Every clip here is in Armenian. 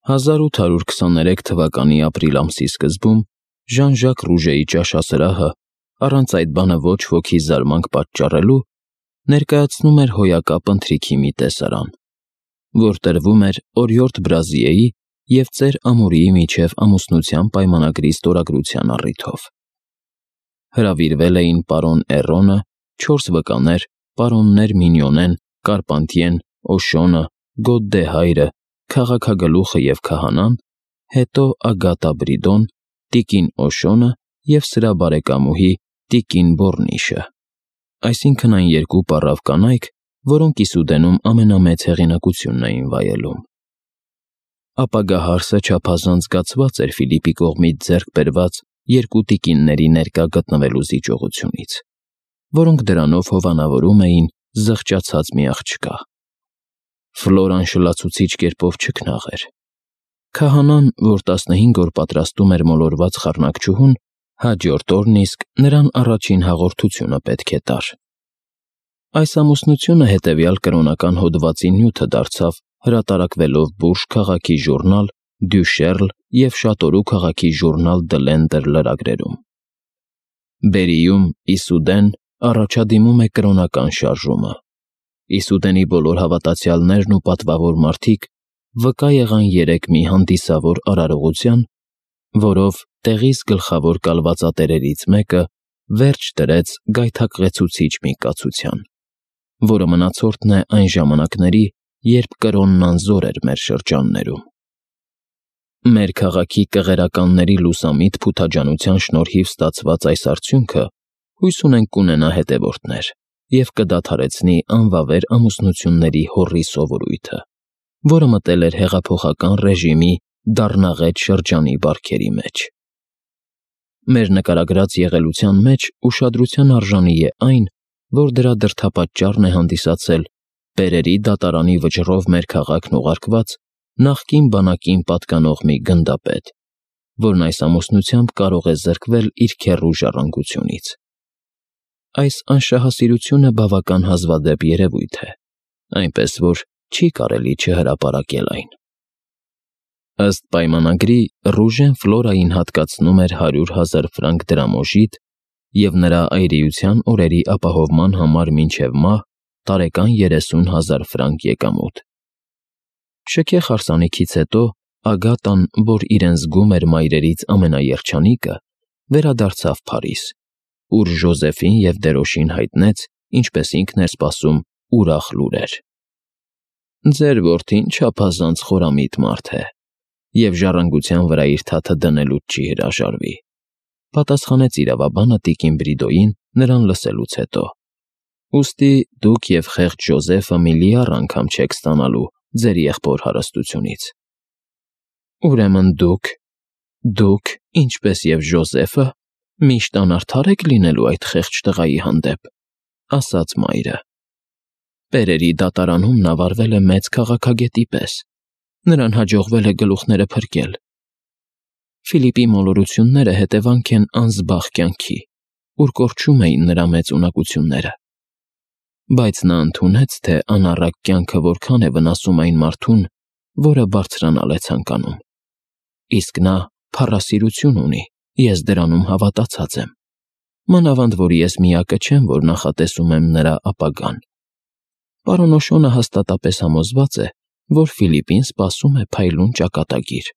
1823 թվականի ապրիլ ամսի սկզբում Ժան-Ժակ Ռուժեի ճաշասրահը, առանց այդ բանը ոչ ոքի զարմանք պատճառելու, ներկայացնում էր հոյակապ ընթրիքի մի տեսարան, որ տրվում էր օրիորդ Բրազիեի և ծեր Ամուրիի միջև ամուսնության պայմանագրի ստորագրության առիթով։ Հրավիրվել էին պարոն Էռոնը, 4 վկաներ, պարոններ Մինյոնեն, Կարպանտիեն, Օշոնը, Գոտ-դե-Հայրը, քաղաքագլուխը և քահանան, հետո Ագատա Բրիդոն, տիկին Օշոնը և սրա բարեկամուհի տիկին Բոռնիշը, այսինքն այն երկու պառավ կանայք, որոնք Իսուդենում ամենամեծ հեղինակությունն էին վայելում։ Ապագա հարսը չափազանց զգացված էր Ֆիլիպի կողմից ձեռք բերված երկու տիկինների ներկա գտնվելու զիջողությունից, որոնք դրանով հովանավորում էին զղջացած մի աղջկա։ Ֆլորան շլացուցիչ կերպով չքնաղ էր։ Քահանան, որ 15 օր պատրաստում էր մոլորված խառնակչուհուն, հաջորդ օրն իսկ նրան առաջին հաղորդությունը պետք է տար։ Այս ամուսնությունը հետևյալ կրոնական հոդվածի նյութը դարձավ հրատարակվելով Բուրժ քաղաքի ժուրնալ «Դյու Շերլ» և Շատորու քաղաքի ժուրնալ «Դը Լենտեր» լրագրերում։ Բերիում Իսուդեն առաջադիմում է կրոնական շարժումը։ Իսուդենի բոլոր հավատացյալներն ու պատվավոր մարդիկ վկա եղան երեկ մի հանդիսավոր արարողության, որով տեղիս գլխավոր կալվածատերերից մեկը վերջ դրեց գայթակղեցուցիչ մի կացության, որը մնացորդն է այն ժամանակների, երբ կրոնն անզոր էր մեր շրջաններում։ Մեր քաղաքի կղերականների լուսամիտ փութաջանության շնորհիվ ստացված այս արդյունքը հույս ունենք կունենա հետևորդներ և կդադարեցնի անվավեր ամուսնությունների հոռի սովորույթը, որը մտել էր հեղափոխական ռեժիմի դառնաղետ շրջանի բարքերի մեջ։ Մեր նկարագրած եղելության մեջ ուշադրության արժանի է այն, որ դրա դրդապատճառն է հանդիսացել Պերերի դատարանի վճռով մեր քաղաքն ուղարկված նախկին բանակին պատկանող մի գնդապետ, որն այս ամուսնությամբ կարող է զրկվել իր քեռու ժառանգությունից։ Այս անշահասիրությունը բավական հազվադեպ երևույթ է, այնպես որ չի կարելի չհրապարակել այն։ Ըստ պայմանագրի Ռուժեն Ֆլորային հատկացնում էր 100,000 ֆրանկ դրամոժիտ և նրա այրիության օրերի ապահովման համար մինչև մահ տարեկան 30,000 ֆրանկ եկամուտ։ Շքեղ հարսանիքից հետո Ագատան, որ իրեն զգում էր մայրերից ամենաերջանիկը, վերադարձավ Փարիզ, ուր Ժոզեֆին և Դերոշին հայտնեց, ինչպես ինքն էր սպասում, ուրախ լուրեր։ «Ձեր որդին չափազանց խորամիտ մարդ է և ժառանգության վրա իր թաթը դնելուց չի հրաժարվի», պատասխանեց իրավաբանը տիկին Բրիդոյին նրան լսելուց հետո։ «Ուստի դուք և խեղճ Ժոզեֆը մի լիառ անգամ չեք ստանալու ձեր եղբոր հարստությունից»։ «Ուրեմն դուք, ինչպես և Ժոզեֆը, միշտ անարդար եք լինելու այդ խեղճ տղայի հանդեպ», ասաց մայրը։ «Պերերի դատարանում նա վարվել է մեծ քաղաքագետի պես, նրան հաջողվել է գլուխները փրկել։ Ֆիլիպի մոլորությունները հետևանք են անզբաղ կյանքի, ուր կորչում էին նրա մեծ ունակությունները։ Բայց նա ընդունեց, թե անառակ կյանքը որքան է վնասում այն մարդուն, որը բարձրանալ է ցանկանում։ Իսկ նա փառասիրություն ունի, ես դրանում հավատացած եմ, մանավանդ որ ես միակը չեմ, որ նախատեսում եմ նրա ապագան։ Պարոն Օշոնը հաստատապես համոզված է, որ Ֆիլիպին սպասում է փայլուն ճակատագիր։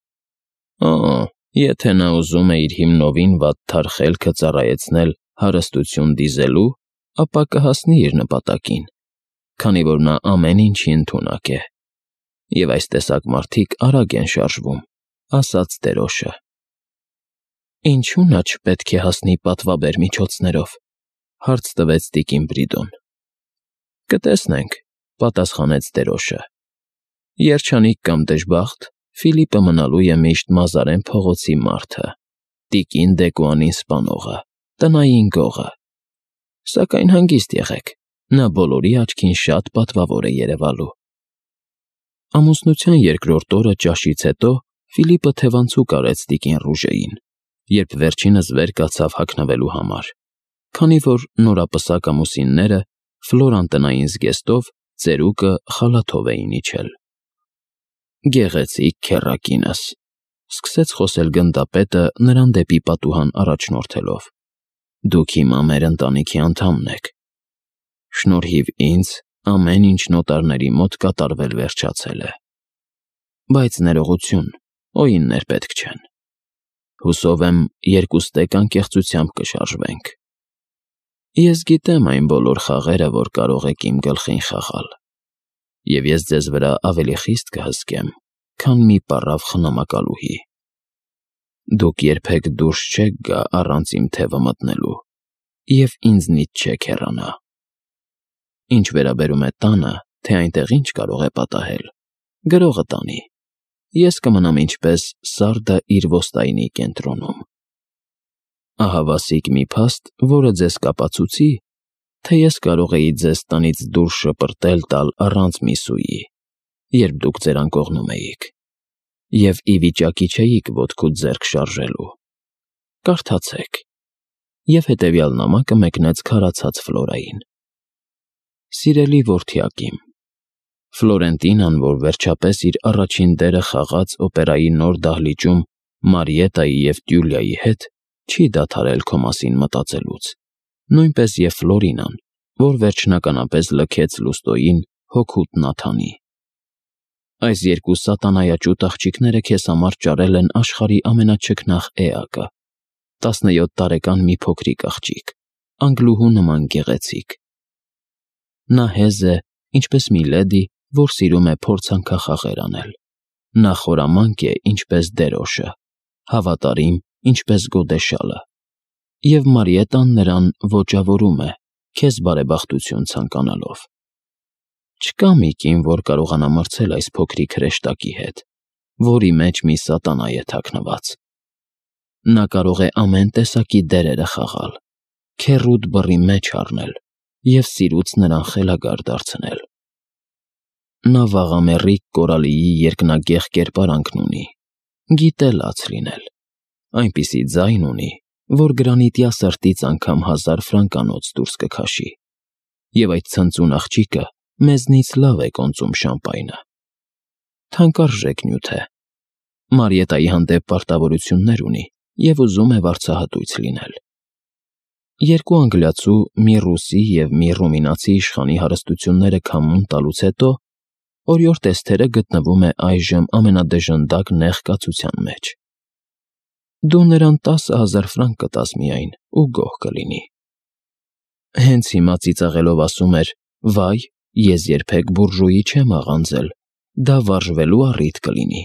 Եթե նա ուզում է իր հիմնովին վատթար խելքը ծառայեցնել հարստություն դիզելու, ապա կհասնի իր նպատակին, քանի որ նա ամեն ինչի ընդունակ է, և այս տեսակ մարդիկ արագ են շարժվում», ասաց Դերոշը։ «Ինչու նա չպետք է հասնի պատվաբեր միջոցներով», հարց տվեց տիկին Բրիդոն։ «Կտեսնենք», պատասխանեց Դերոշը։ «Երջանիկ կամ դժբախտ, Ֆիլիպը մնալու է միշտ Մազարեն փողոցի մարդը, տիկին Դեկուանին սպանողը, տնային գողը։ Սակայն հանգիստ եղեք, նա բոլորի աչքին շատ պատվավոր է երևալու»։ Ամուսնության երկրորդ օրը ճաշից հետո Ֆիլիպը թևանցուկ արեց տիկին Ռուժեին, երբ վերջինս վեր կացավ հագնվելու համար, քանի որ նորապսակ ամուսինները Ֆլորան տնային զգեստով ծերուկը խալաթով էին իջել։ Գեղեցիկ քեռակինս, սկսեց խոսել գնդապետը նրան դեպի պատուհան առաջնորդելով. Դուք հիմա մեր ընտանիքի անդամն եք։ Շնորհիվ ինձ ամեն ինչ նոտարների մոտ կատարվել վերջացել է։ Բայց ներողություն, օիններ պետք չեն։ Հուսով եմ, երկուստեք անկեղծությամբ կշարժվենք։ Ես գիտեմ այն բոլոր խաղերը, որ կարող եք իմ գլխին խաղալ, և ես ձեզ վրա ավելի խիստ կհսկեմ, քան մի պառավ խնամակալուհի։ Դուք երբեք դուրս չեք գա առանց իմ թևը մտնելու, և ինձնից չեք հեռանա։ Ինչ վերաբերում է տանը, թե այնտեղ ինչ կարող է պատահել, գրողը տանի, ես կմնամ ինչպես սարդը իր ոստայնի կենտրոնում։ Ահավասիկ մի փաստ, որը ձեզ կապացուցի, թե ես կարող էի ձեզ տնից դուրս շպրտել տալ առանց մի սուի, երբ դուք ձեր անկողնում էիք, և ի վիճակի չէիք ոտքուց ձեռք շարժելու։ Կարդացեք։ Եվ հետևյալ նամակը մեկնեց քարացած Ֆլորային. Սիրելի որդյակ իմ, Ֆլորենտինան, որ վերջապես իր առաջին դերը խաղաց օպերայի նոր դահլիճում Մարիետայի և Տյուլիայի հետ, չի դադարել քո մասին մտածելուց, նույնպես և Ֆլորինան, որ վերջնականապես լքեց Լուստոյին հօգուտ Նաթանի։ Այս երկու սատանայաճուտ աղջիկները քեզ համար ճարել են աշխարհի ամենաչքնաղ էակը, 17 տարեկան մի փոքրիկ աղջիկ, անգլուհու նման գեղեցիկ։ Նա հեզ է, ինչպես մի լեդի, որ սիրում է փորձանքախաղեր անել։ Նա խորամանկ է, ինչպես դերոշը, հավատարիմ, ինչպես գոդեշալը, և Մարիետան նրան ոճավորում է, քեզ բարեբախտություն ցանկանալով։ Չկա մի կին, որ կարողանա մրցել այս փոքրիկ հրեշտակի հետ, որի մեջ մի սատանա է թաքնված։ Նա կարող է ամեն տեսակի դերերը խաղալ, քեռուդ բռի մեջ առնել և սիրուց նրան խելագար դարձնել։ Նա վաղամեռիկ կորալիի երկնագեղ կերպարանքն ունի, գիտե լաց լինել, այնպիսի ձայն ունի, որ գրանիտյա սրտից անգամ 1000 ֆրանկանոց դուրս կքաշի, և այդ ցնծուն աղջիկը մեզնից լավ է կոնծում շամպայնը։ Թանկարժեք նյութ է, Մարիետայի հանդեպ պարտավորություններ ունի և ուզում է վարձահատույց լինել։ Երկու անգլիացու, մի ռուսի և մի ռումինացի իշխանի հարստությունները քամուն տալուց հետո օրիորդ Էսթերը գտնվում է այժմ ամենադժնդակ նեղ կացության մեջ։ Դու նրան 10,000 ֆրանկ կտաս միայն ու գոհ կլինի։ Հենց հիմա ծիծաղելով ասում էր. «Վայ, ես երբեք բուրժուի չեմ աղանձել, դա վարժվելու առիթ կլինի»։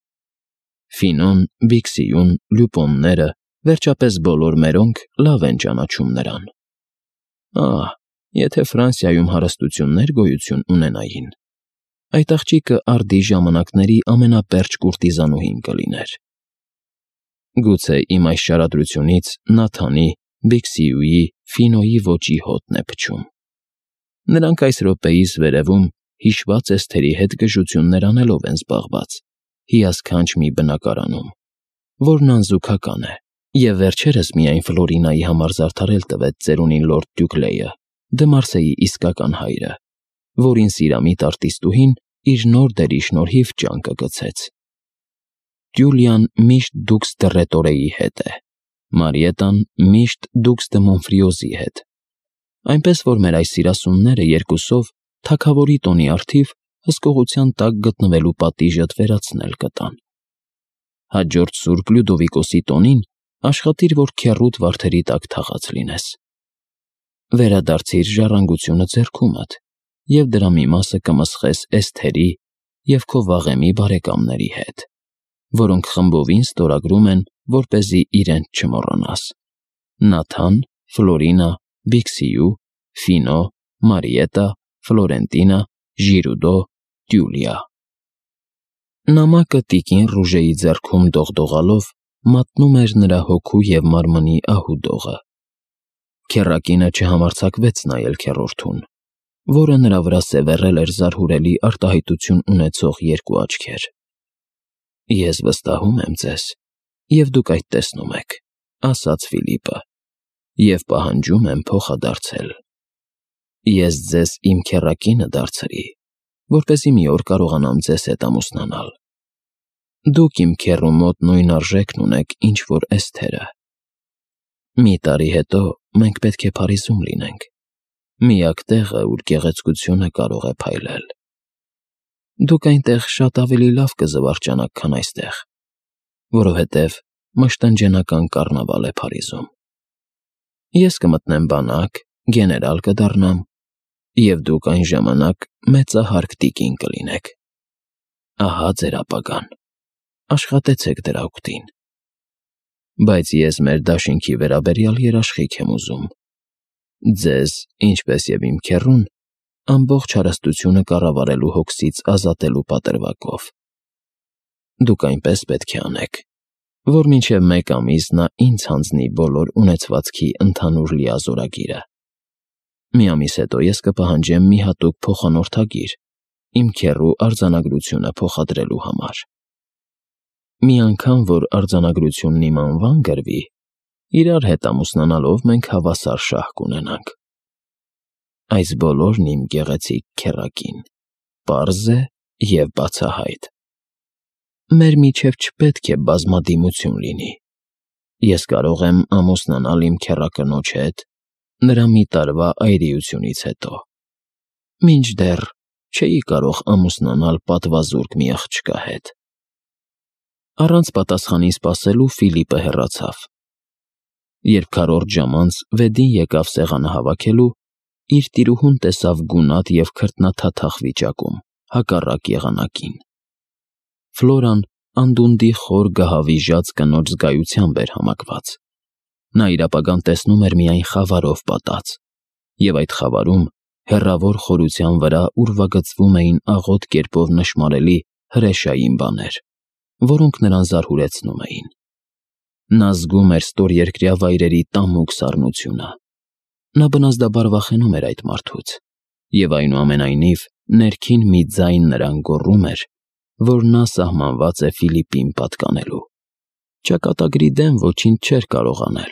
Ֆինոն, Բիքսիուն, Լյուպոնները, վերջապես բոլոր մերոնք լավ են ճանաչում նրան։ Ահ, եթե Ֆրանսիայում հարստություններ գոյություն ունենային, այդ աղջիկը արդի ժամանակների ամենապերճ կուրտիզանուհին կլիներ։ Գուցե իմ այս շարադրությունից Նաթանի, Բիքսիուի, Ֆինոյի ոճի հոտն է փչում։ Նրանք այս րոպեիս վերևում հիշված Էսթերի հետ գժություններ անելով են զբաղված, հիասքանչ մի բնակարանում, որն անզուգական է, և վերջերս միայն Ֆլորինայի համար զարդարել տվեց ծերունին լորդ Դյուկլեյը, դե Մարսեի իսկական հայրը, որին սիրամիտ արտիստուհին իր նոր դերի շնորհիվ ճանկը գցեց։ Տյուլիան միշտ դուքս դը Ռետորեի հետ է, Մարիետան միշտ դուքս դը Մոնֆրիոզի հետ, այնպես որ մեր այս սիրասունները երկուսով թագավորի տոնի առթիվ հսկողության տակ գտնվելու պատիժդ վերացնել կտան։ Հաջորդ Սուրբ Լյուդովիկոսի տոնին աշխատիր, որ քեռուդ վարդերի տակ թաղած լինես։ Վերադարձիր ժառանգությունը ձեռքումդ, և դրա մի մասը կմսխես Էսթերի և քո վաղեմի բարեկամների հետ, որոնք խմբովին ստորագրում են, որպեսզի իրենց չմոռանաս. Նաթան, Ֆլորինա, Բիքսիու, Ֆինո, Մարիետա, Ֆլորենտինա, Ժիրուդո, Տյուլիա։ Նամակը տիկին Ռուժեի ձեռքում դողդողալով մատնում էր նրա հոգու և մարմնի ահուդողը։ Քեռակինը չհամարձակվեց նայել քեռորդուն, որը նրա վրա սևեռել էր զարհուրելի արտահայտություն ունեցող երկու աչքեր։ Ես վստահում եմ ձեզ, և դուք այդ տեսնում եք, ասաց Ֆիլիպը, և պահանջում եմ փոխադարձել։ Ես ձեզ իմ քեռակինը դարձրի, որպեսզի մի օր կարողանամ ձեզ հետ ամուսնանալ։ Դուք իմ քեռու մոտ նույն արժեքն ունեք, ինչ որ Էսթերը։ Մի տարի հետո մենք պետք է Փարիզում լինենք, միակ տեղը, ուր գեղեցկությունը կարող է փայլել։ Դուք այնտեղ շատ ավելի լավ կզվարճանաք, քան այստեղ, որովհետև մշտնջենական կառնավալ է Փարիզում։ Ես կմտնեմ բանակ, գեներալ կդառնամ, և դուք այն ժամանակ մեծահարկ տիկին կլինեք։ Ահա ձեր ապագան, աշխատեցեք դրա օգտին։ Բայց ես մեր դաշինքի վերաբերյալ երաշխիք եմ ուզում։ Ձեզ, ինչպես և իմ քեռուն, ամբողջ հարստությունը կառավարելու հոգսից ազատելու պատրվակով։ Դուք այնպես պետք է անեք, որ մինչև 1 ամիս նա ինձ հանձնի բոլոր ունեցվածքի ընդհանուր լիազորագիրը։ Մի ամիս հետո ես կպահանջեմ մի հատուկ փոխանորդագիր իմ քեռու արձանագրությունը փոխադրելու համար։ Մի անգամ, որ արձանագրությունն իմ անվան գրվի, իրար հետ ամուսնանալով մենք հավասար շահ կունենանք։ Այս բոլորն իմ գեղեցիկ քեռակին, պարզ է և բացահայտ։ Մեր միջև չպետք է բազմադիմություն լինի։ Ես կարող եմ ամուսնանալ իմ քեռակնոջ հետ նրա մի տարվա այրիությունից հետո, մինչդեռ չէի կարող ամուսնանալ պատվազուրկ մի աղջկա հետ։ Առանց պատասխանի սպասելու Ֆիլիպը հեռացավ։ Երբ քառորդ ժամ անց Վեդին եկավ սեղանը հավաքելու, իր տիրուհուն տեսավ գունատ և քրտնաթաթախ վիճակում, հակառակ եղանակին։ Ֆլորան անդունդի խոր գահավիժած կնոջ զգայությամբ էր համակված։ Նա իր ապագան տեսնում էր միայն խավարով պատած, և այդ խավարում հեռավոր խորության վրա ուրվագծվում էին աղոտ կերպով նշմարելի հրեշային բաներ, որոնք նրան զարհուրեցնում էին։ Նա զգում էր ստորերկրյա վայրերի տամուկ սառնությունը։ Նա բնազդաբար վախենում էր այդ մարդուց, և այնուամենայնիվ ներքին մի ձայն նրան գոռում էր, որ նա սահմանված է Ֆիլիպին պատկանելու։ Ճակատագրի դեմ ոչինչ չէր կարող անել։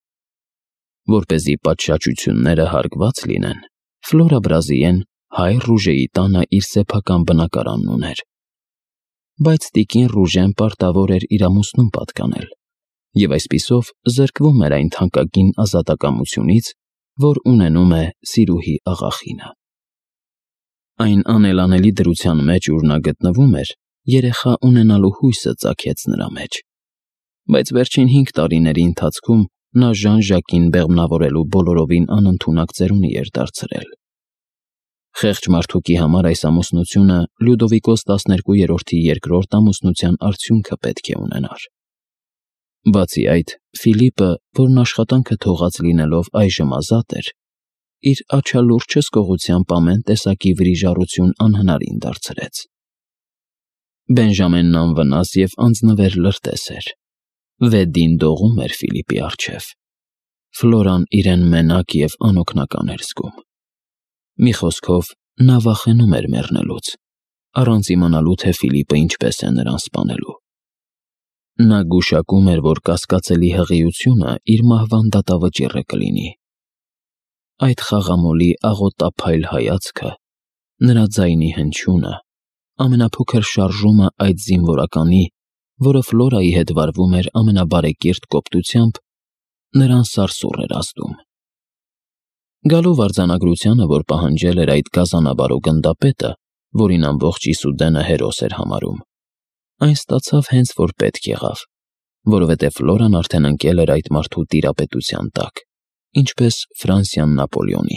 Որպեսզի պատշաճությունները հարգված լինեն, Ֆլորա Բրազիեն հայ Ռուժեի տանը իր սեփական բնակարանն ուներ։ Բայց տիկին Ռուժեն պարտավոր էր իր ամուսնուն պատկանել, և այսպիսով զրկվում էր այն թանկագին ազատակամությունից, որ ունենում է սիրուհի աղախինը։ Այն անելանելի դրության մեջ, ուր նա գտնվում էր, երեխա ունենալու հույսը ծագեց նրա մեջ։ Բայց վերջին 5 տարիների ընթացքում նա Ժան-Ժակին բեղմնավորելու բոլորովին անընդունակ ծերունի էր դարձրել։ Խեղճ մարդուկի համար այս ամուսնությունը Լյուդովիկոս 12-րդի երկրորդ ամուսնության արդյունքը պետք է ունենար։ Բացի այդ, Ֆիլիպը, որն աշխատանքը թողած լինելով այժմ ազատ էր, իր աչալուրջ հսկողությամբ ամեն տեսակի վրիժառություն անհնարին դարձրեց։ Բենժամենն անվնաս և անձնվեր լրտես էր։ Վեդին դողում էր Ֆիլիպի առջև։ Ֆլորան իրեն մենակ և անօգնական էր զգում։ Մի խոսքով, նա վախենում էր մեռնելուց, առանց իմանալու, թե Ֆիլիպը ինչպես է նրան սպանելու։ Նա գուշակում էր, որ կասկածելի հղիությունը իր մահվան դատավճիռը կլինի։ Այդ խաղամոլի աղոտափայլ հայացքը, նրա ձայնի հնչյունը, ամենափոքր շարժումը այդ զինվորականի, որը Ֆլորայի հետ վարվում էր ամենաբարեկիրթ կոպտությամբ, նրան սարսուռ էր ազդում։ Գալով արձանագրությանը, որ պահանջել էր այդ գազանաբարո գնդապետը, որին ամբողջ Իսուդենը հերոս էր համարում, այն ստացավ հենց որ պետք եղավ, որովհետև Ֆլորան արդեն ընկել էր այդ մարդու տիրապետության տակ, ինչպես Ֆրանսիան Նապոլեոնի։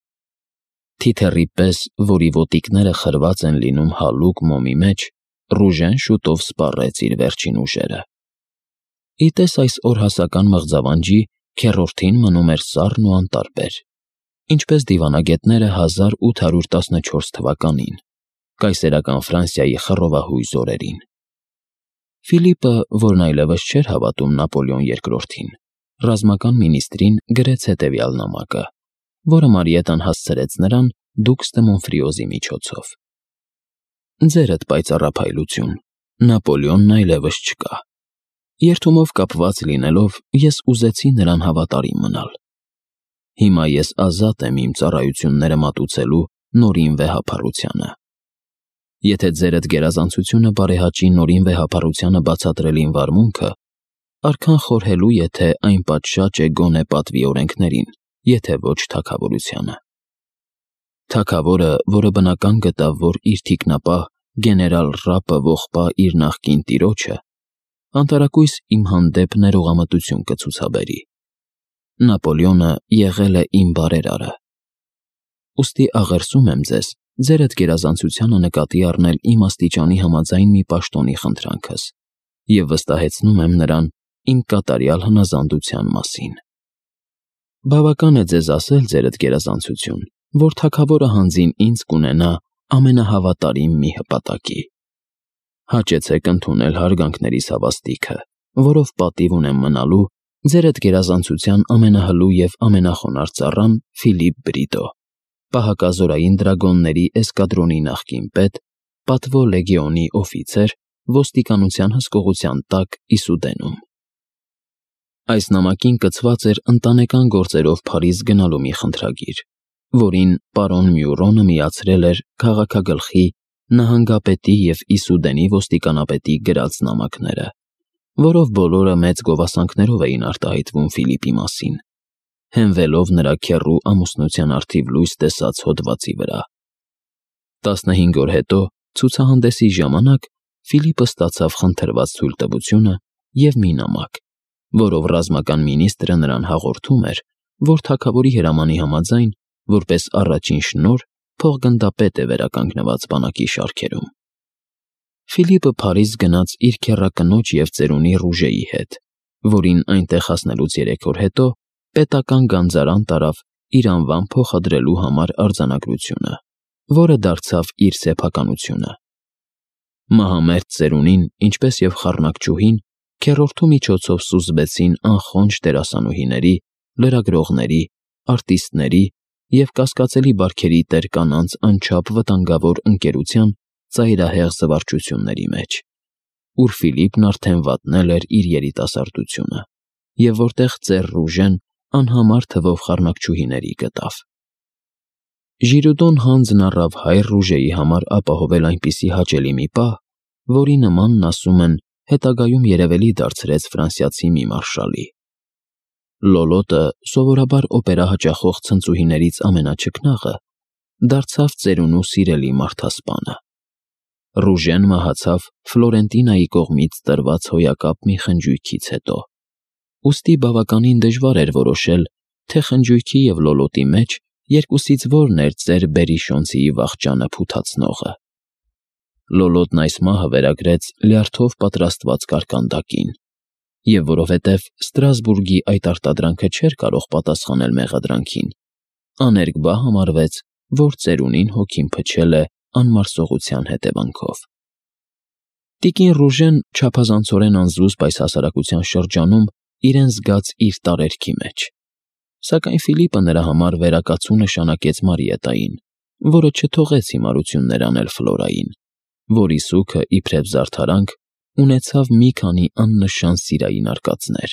Թիթեռի պես, որի ոտիկները խրված են լինում հալուկ մոմի մեջ, Ռուժեն շուտով սպառեց իր վերջին ուժերը։ Ի տես այս օրհասական մղձավանջի քեռորդին մնում էր սառն ու անտարբեր, ինչպես դիվանագետները 1814 թվականին, կայսերական Ֆրանսիայի խռովահույս օրերին։ Ֆիլիպը, որն այլևս չէր հավատում Նապոլեոն II-ին, ռազմական մինիստրին գրեց հետևյալ նամակը, որը Մարիետան հասցրեց նրան դուքս դե Մոնֆրիոզի միջոցով. Ձերդ պայծառափայլություն, Նապոլեոնն այլևս չկա։ Երդումով կապված լինելով, ես ուզեցի նրան հավատարիմ մնալ։ Հիմա ես ազատ եմ իմ ծառայությունները մատուցելու նորին վեհափառությանը։ Եթե ձերդ գերազանցությունը բարեհաճի նորին վեհապարությանը բացատրելին վարմունքը, արքան խորհելու է, թե այն պատշաճ է գոնե պատվի օրենքներին, եթե ոչ թագավորությանը։ Թագավորը, որը բնական գտավ, որ իր թիկնապահ գեներալ Ռապը ողբա իր նախկին տիրոջը, անտարակույս իմ հանդեպ ներողամտություն կցուցաբերի։ Նապոլեոնը եղել է իմ բարերարը։ Ուստի աղերսում եմ ձեզ, ձերդ գերազանցությանը նկատի առնել իմ աստիճանի համաձայն մի պաշտոնի խնդրանքս և վստահեցնում եմ նրան իմ կատարյալ հնազանդության մասին։ Բավական է ձեզ ասել, ձերդ գերազանցություն, որ թագավորը հանձին ինձ կունենա ամենահավատարիմ մի հպատակի։ Հաճեցեք ընդունել հարգանքներիս հավաստիքը, որով պատիվ ունեմ մնալու ձերդ գերազանցության ամենահլու և ամենախոնարհ ծառան Ֆիլիպ Բրիտո, պահակազորային դրագոնների էսկադրոնի նախկին պետ, պատվո լեգիոնի օֆիցեր, ոստիկանության հսկողության տակ Իսուդենում։ Այս նամակին կցված էր ընտանեկան գործերով Փարիզ գնալու մի խնդրագիր, որին պարոն Մյուրոնը միացրել էր քաղաքագլխի, նահանգապետի և Իսուդենի ոստիկանապետի գրած նամակները, որով բոլորը մեծ գովասանքներով էին արտահայտվում Ֆիլիպի մասին, հենվելով նրա քեռու ամուսնության առթիվ լույս տեսած հոդվածի վրա։ 15 օր հետո, ցուցահանդեսի ժամանակ, Ֆիլիպը ստացավ խնդրված թույլտվությունը և մի նամակ, որով ռազմական մինիստրը նրան հաղորդում էր, որ թագավորի հրամանի համաձայն, որպես առաջին շնորհ, փոխգնդապետ է վերականգնված բանակի շարքերում։ Ֆիլիպը Փարիզ գնաց իր քեռակնոջ և ծերունի Ռուժեի հետ, որին այնտեղ հասնելուց 3 օր հետո պետական գանձարան տարավ իր անվան փոխադրելու համար արձանագրությունը, որը դարձավ իր սեփականությունը։ Մահամերձ ծերունին, ինչպես և խառնակչուհին, քեռորդու միջոցով սուզվեցին անխոնջ դերասանուհիների, լրագրողների, արտիստների և կասկածելի բարքերի տեր կանանց անչափ վտանգավոր ընկերության ծայրահեղ զվարճությունների մեջ, ուր Ֆիլիպն արդեն վատնել էր իր երիտասարդությունը, և որտեղ ծեր Ռուժեն անհամար թվով խառնակչուհիների գտավ։ Ժիրուդոն հանձն առավ հայր Ռուժեի համար ապահովել այնպիսի հաճելի մի պահ, որի նմանն, ասում են, հետագայում երևելի դարձրեց ֆրանսիացի մի մարշալի։ Լոլոտը, սովորաբար օպերա հաճախող ցնծուհիներից ամենաչքնաղը, դարձավ ծերունու սիրելի մարդասպանը։ Ռուժեն մահացավ Ֆլորենտինայի կողմից տրված հոյակապ մի խնջույքից հետո, ուստի բավականին դժվար էր որոշել, թե խնջույքի և Լոլոտի մեջ երկուսից որն էր ծեր Բերիշոնցիի վախճանը փութացնողը։ Լոլոտն այս մահը վերագրեց լյարդով պատրաստված կարկանդակին, և որովհետև Ստրասբուրգի այդ արտադրանքը չէր կարող պատասխանել մեղադրանքին, աներկբա համարվեց, որ ծերունին հոգին փչել է անմարսողության հետևանքով։ Տիկին Ռուժեն չափազանցորեն անզուսպ այս հասարակության շրջանում իրեն զգաց իր տարերքի մեջ, սակայն Ֆիլիպը նրա համար վերակացու նշանակեց Մարիետային, որը չթողեց հիմարություններ անել Ֆլորային, որի սուգը, իբրև զարդարանք, ունեցավ մի քանի աննշան սիրային արկածներ։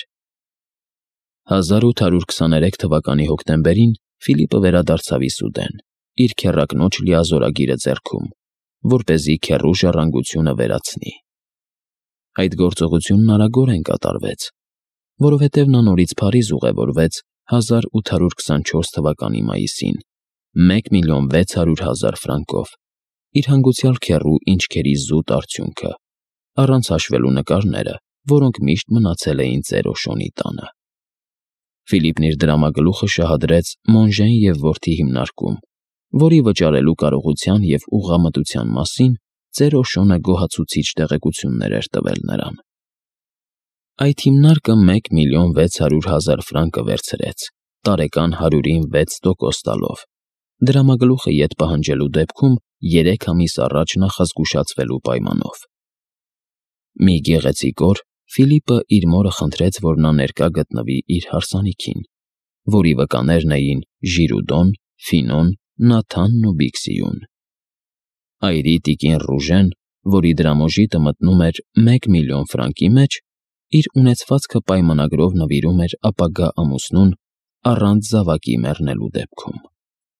1823 թվականի հոկտեմբերին Ֆիլիպը վերադարձավ Իսուդեն, իր քեռակնոջ լիազորագիրը ձեռքում, որպեսզի քեռու ժառանգությունը վերացնի։ Այդ գործողությունն արագորեն կատարվեց, որովհետև նա նորից Փարիզ ուղևորվեց 1824 թվականի մայիսին 1,600,000 ֆրանկով, իր հանգուցյալ քեռու ինչքերի զուտ արդյունքը, առանց հաշվելու նկարները, որոնք միշտ մնացել էին ծեր Օշոնի տանը։ Ֆիլիպն իր դրամագլուխը շահադրեց Մոնժեն և որդի հիմնարկում, որի վճարելու կարողության և ուղղամտության մասին ծեր Օշոնը գոհացուցիչ տեղեկություններ էր տվել նրան։ Այդ հիմնարկը 1,600,000 ֆրանկը վերցրեց, տարեկան 106% տալով, դրամագլուխը ետ պահանջելու դեպքում 3 ամիս առաջ նախազգուշացվելու պայմանով։ Մի գեղեցիկ օր Ֆիլիպը իր մորը խնդրեց, որ նա ներկա գտնվի իր հարսանիքին, որի վկաներն էին Ժիրուդոն, Ֆինոն, Նաթանն ու Բիքսիուն։ Այրի տիկին Ռուժեն, որի դրամոժիտը մտնում էր 1 միլիոն ֆրանկի մեջ, իր ունեցվածքը պայմանագրով նվիրում էր ապագա ամուսնուն առանց զավակի մեռնելու դեպքում։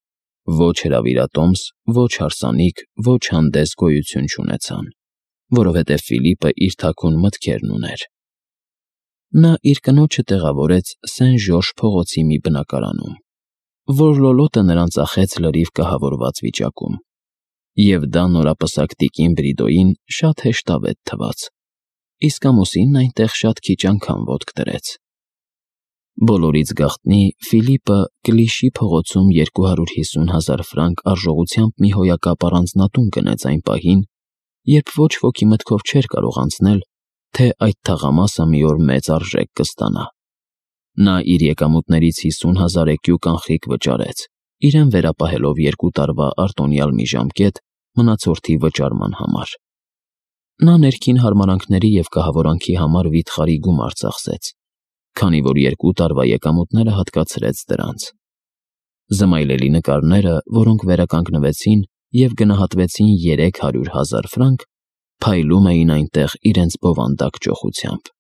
Ոչ հրավիրատոմս, ոչ հարսանիք, ոչ հանդես գոյություն չունեցան, որովհետև Ֆիլիպը իր թաքուն մտքերն ուներ։ Նա իր կնոջը տեղավորեց Սեն-Ժորժ փողոցի մի բնակարանում, որ լոլոտը նրան ծախեց լրիվ կահավորված վիճակում, և դա նորապսակ տիկին Բրիդոյին շատ հեշտավետ թվաց, իսկ ամուսինն այնտեղ շատ քիչ անգամ ոտք դրեց։ Բոլորից գաղտնի Ֆիլիպը Կլիշի փողոցում 250,000 ֆրանկ արժողությամբ մի հոյակապ առանձնատուն գնեց այն պահին, երբ ոչ ոքի մտքով չէր կարող անցնել, թե այդ թաղամասը մի օր մեծ արժեք կստանա։ Նա իր եկամուտներից 50,000 էկյու կանխիկ վճարեց, իրեն վերապահելով 2 տարվա արտոնյալ մի ժամկետ մնացորդի վճարման համար։ Նա ներքին հարմարանքների և կահավորանքի համար վիթխարի գումար ծախսեց, քանի որ 2 տարվա եկամուտները հատկացրեց դրանց։ Զմայլելի նկարները, որոնք վերականգնվեցին և գնահատվեցին 300,000 ֆրանկ, փայլում էին այնտեղ իրենց բովանդակ ճոխությամբ։